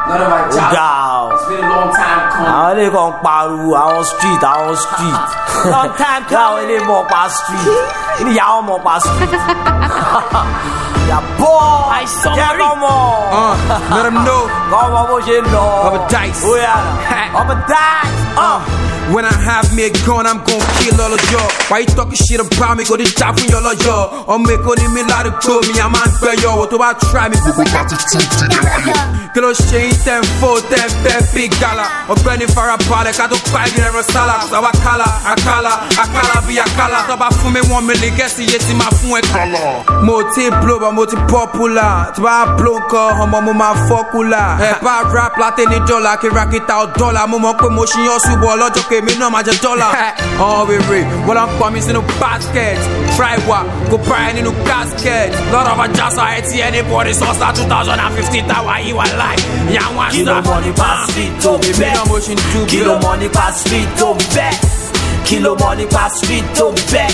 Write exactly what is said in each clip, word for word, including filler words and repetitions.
None of my child. It's been a long time coming. I only go paru, I on street, I on street. Long time coming. I only more past street. Ini ya more past street. Ya boy. I saw yeah, come on. Uh, let them know. Come on, what you know? I'm a dice. Oh yeah. I'm a dice. Uh. When I have me a gun, I'm gon' kill all of y'all. Why you talking shit about me? Go to top from y'all of y'all. Or make only me lot of go me, I'm on fair y'all. What about try me? Kilo shane ten four ten ten big gala. Or burning for a pale, I don't cry in a sala. So I kala, I kala, I kala be a kala. So I for me one million, guess yes in my phone kala. Multi blow, but multi popular. To buy blow call, home mama fokula. If I rap like any dollar, can rock it out dollar. Mama promotion, your super logic. Me no matter dollar. Oh, we read. Well, I'm promising no basket. Try what? Go buy any new casket. Lot of a just I see anybody. So start two thousand fifteen. That why you are like. Yeah, one Kilo money pass street to bet. Kilo money pass street to bet. Kilo money pass street to bet.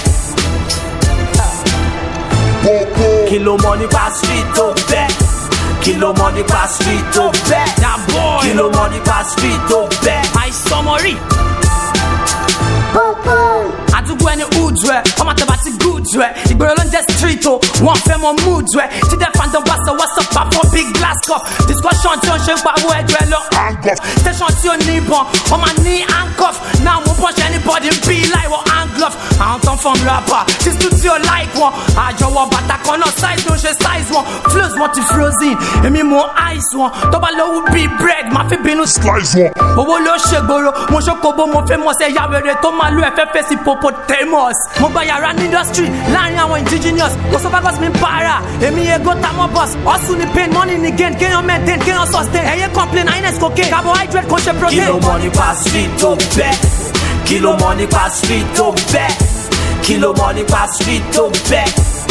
Kilo money pass street to bet. Kilo money pass street to bet. That boy. Kilo money pass street to bet. I summary. Àdúgbò ẹni hood rẹ̀, ọmọ àtàbà ti good rẹ̀. Ìgboro ló ń jẹ́ street o, wọ́n fẹ́ mọ mood rẹ̀. Tí dẹ́ fandom bá sọ what's up pa fún big glass cup. Discussion tí ó ń ṣe ń pariwo ẹjọ́ ẹ lọ. Station tí ó ní ìbọn, ọmọ ní handcuff. Náà mo punch anybody bí láìwọ̀ hand glove. Àwọn tó ń fọ́n rapper, tí studio like wọn. Àjọwọ̀ bàtà kan náà size ló ń ṣe size wọn. Flows wọn ti frozen, èmi mo ice wọn. Tó bá lówó bí bread, máa fi bínú slice wọn. Owó ló ṣègboro, mo ṣókòbó, mo fẹ́ mọ̀ ṣe yàwèrè tó máa lo ẹ̀fẹ́ fèsì popotamus. Mo gba yàrá ní industry láàrin àwọn indigenous. Kò sọ fagos mi para, èmi ego tamọ́ boss. Hustle ni pain, money ni gain, kéèyàn maintain, kéèyàn sustain. Ẹ̀yẹ complain, highness cocaine, carbohydrate kò ṣe protein. Kilo money pass street to bet. Kilo money pass street to bet. Kilo money pass street to bet.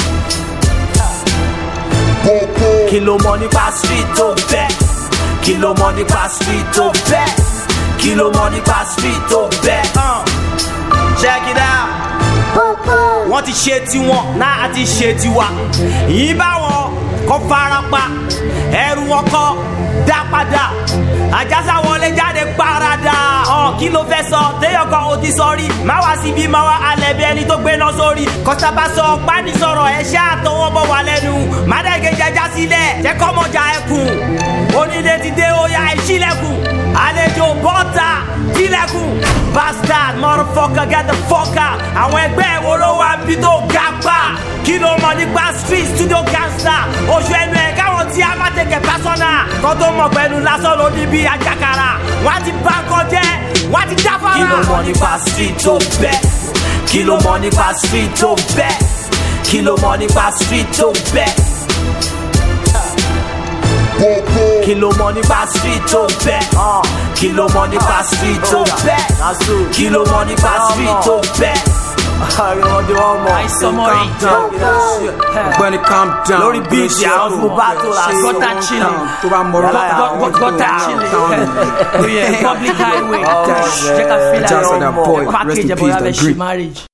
Kilo money pass street to bet. Kilo money pass street to bet. Kilo money pass street to bet. Uh. Check it out. Wọ́n ti ṣe tiwọn, náà àti ṣe tiwa. Yìí bá wọn kọ́ farapa, ẹrù wọn kọ́ dá padà. Àjàsà wọlé jáde parada. Ọ̀ kí ló fẹ́ sọ? Téèyàn kan ò ti sọrí. Má wá síbí, má wá alẹ́ bí ẹni tó gbé náà sórí. Kọ́sá bá sọ pání sọ̀rọ̀ ẹ̀ ṣe àtọwọ́ bọ̀ wà lẹ́nu. Mádẹ́gẹ́ jẹjá sílẹ̀, jẹ́ kọ́mọjà ẹkùn. Onílé ti dé ó yá ìṣílẹ̀kùn. Àlejò bọ́ta tilẹ̀kùn. Bastard motherfucker get the fuck out. Àwọn ẹgbẹ́ wo ló wá bí tó ga pa? Kí ló mọ̀ nípa street studio gangster? Oṣù ẹnu ẹ̀ káwọn tí a máa tẹ̀kẹ̀ personal. Kọ́ tó mọ̀ pẹ̀lú lásán ló ní bí àjàkàrà. Wọ́n ti bá nǹkan jẹ́, wọ́n ti jáfara. Kí ló mọ̀ nípa street tó bẹ́? Kí ló mọ̀ nípa street tó bẹ́? Kí ló mọ̀ nípa street tó bẹ́? Kí ló mọ̀ nípa street tó bẹ́? Kí ló mọ̀ nípa street tó bẹ́? Kí ló mọ̀ nípa street tó bẹ́? I summary. When it calm down. Lórí bíìtì àwọn tó bá tó la sí. Gọ́tà chilling. Tó bá mọ̀rọ̀. Gọ́tà chilling. Public highway. Jẹ́ ká fi láyọ̀. Just that boy. Rest Package in peace. about That green. marriage.